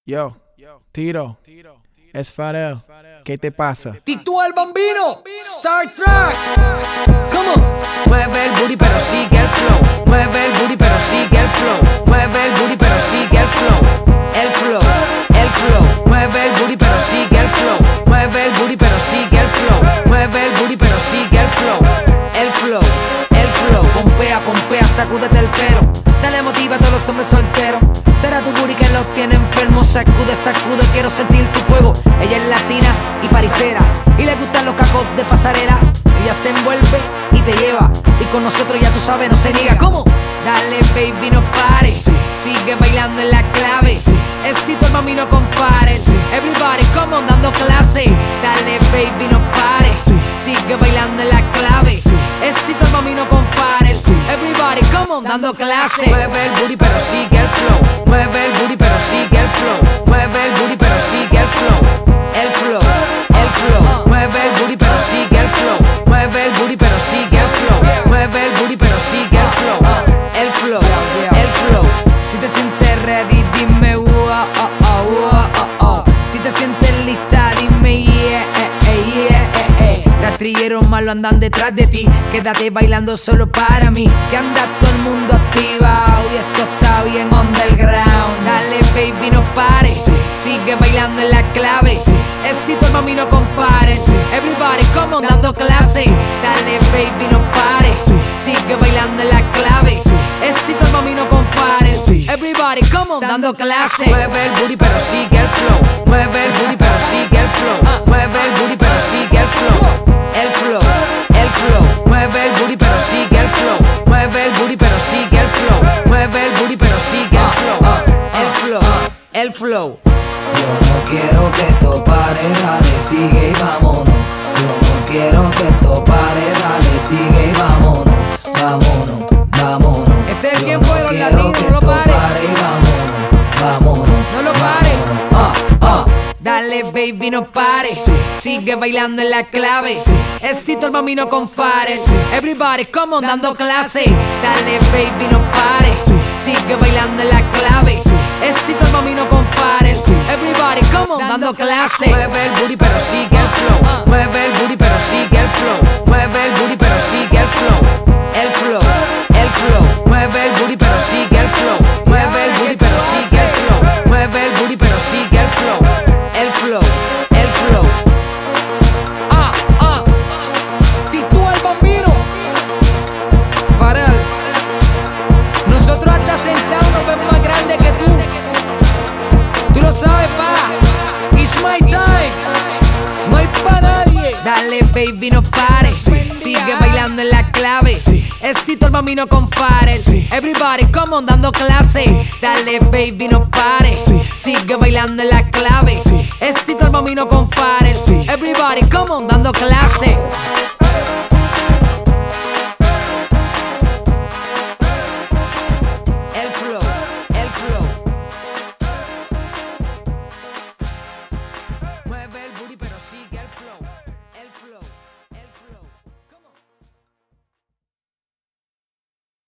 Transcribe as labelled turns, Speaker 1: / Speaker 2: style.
Speaker 1: Yo, Tiro, es Farel, ¿qué te pasa?
Speaker 2: Tito el Bambino, Star Trek. Come on. Mueve el booty pero sigue el flow. Mueve el booty pero sigue el flow. Mueve el booty pero sigue el flow. El flow, el flow. Mueve el booty pero sigue el flow. Mueve el booty pero sigue el flow. Mueve el booty pero sigue el flow. El flow, el flow. Pompea, pompea, sacúdete el pelo. Dale motiva a todos los hombres solteros. Será tu booty que los tiene enfermos. Sacude, sacude, quiero sentir tu fuego. Ella es latina y paricera y le gustan los cacos de pasarela. Ella se envuelve y te lleva, y con nosotros ya tú sabes, no se niega. ¿Cómo? Dale baby, no pares, sí. Sigue bailando en la clave, sí. Es Tito el Bambino con Farel, sí. Everybody come on, dando clase, sí. Dale baby, no pares, sí. Sigue bailando en la clave, sí. Es Tito el Bambino con Farel, sí. Everybody come on, dando clase. Mueve el booty pero sigue el flow. Mueve el booty pero sigue el flow. Mueve el booty pero sigue el flow. El flow, el flow. Mueve el booty pero sigue el flow. Mueve el booty pero sigue el flow. Mueve el booty pero sigue el flow. El flow, el flow. Si te sientes ready, dime Si te sientes lista, dime yeah. Rastrilleros malos andan detrás de ti. Quédate bailando solo para mí, que anda todo el mundo activado y esto está bien underground. Dale baby, no pares, sí. Sigue bailando en la clave, sí. Es Tito el Bambino con Farel, sí. Everybody come on, dando clase, sí. Dale baby, no pares, sí. Sigue bailando en la clave, sí. Es Tito el Bambino con Farel, sí. Everybody come on, dando clase. Mueve el booty pero sigue el flow. Mueve el booty pero sigue el flow. Mueve el booty pero sigue el flow. El flow, el flow. Mueve el booty pero sigue el flow. Mueve el booty pero sigue el flow. Mueve el booty pero sigue el flow. El flow, el flow.
Speaker 3: Yo no quiero que esto pare, dale, sigue y vámonos. Yo no quiero que esto pare, dale, sigue y vámonos. Vámonos, vámonos.
Speaker 2: Este es el tiempo de los latinos, no lo pares.
Speaker 3: Vámonos,
Speaker 2: no lo pares. Dale baby, no pares, sí. Sigue bailando en la clave, sí. Es Tito el Bambino con Farel, sí. Everybody come on, dando clase, sí. Dale baby, no pares, sí. Sigue bailando en la clave, sí. Es Tito el Bambino con Farel, sí. Everybody come on, dando clase. Mueve el booty pero sigue el flow. Mueve el booty pero sigue el flow. Mueve el booty pero sigue el flow. El flow, el flow. Mueve el booty pero sigue el flow. Mueve el booty pero sigue el flow. Mueve el booty pero sigue el flow. El flow, el flow. Tito el Bambino, Farel. Nosotros hasta sentados nos vemos más grandes que tú. Tú lo sabes, pa. It's my time. No hay pa' nadie. Dale baby, no pares, sí. Sigue bailando en la clave, sí. Es Tito el Bambino con Farel, sí. Everybody come on, dando clase, sí. Dale baby, no pares, sí. Sigue bailando en la clave, sí. Es Tito el Bambino con Farel, sí. Everybody come on, dando clase.